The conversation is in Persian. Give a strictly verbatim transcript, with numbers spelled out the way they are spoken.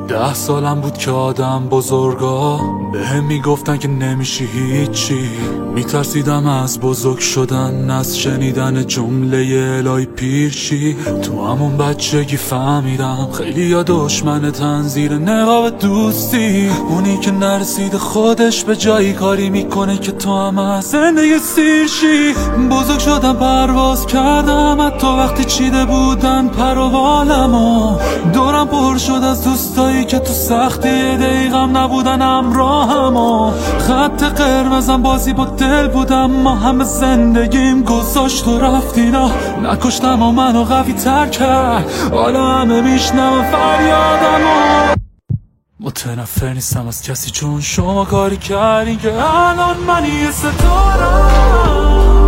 ده سالم بود که آدم بزرگا بهم میگفتن که نمیشی هیچی. میترسیدم از بزرگ شدن، از شنیدن جمله الهی پیرشی. تو همون بچگی فهمیدم خیلی یا دشمن تنظیر نقاب دوستی، اونی که نرسیده خودش به جایی کاری میکنه که تو هم از زندگی سیرشی. بزرگ شدم پرواز کردم حتی وقتی چیده بودن پر و بالمو. دورم پر شد از دوستایی که تو سختی دقیقم نبودن همراهمو. خط قرمزم بازی با دل بودم، ما همه زندگیم گذاشت و رفتینا. نکشتم و منو قوی تر کرد، حالا همه میشنم فریادمو. متنفر نیستم از کسی چون شما کاری کردین که الان من یه ستارم.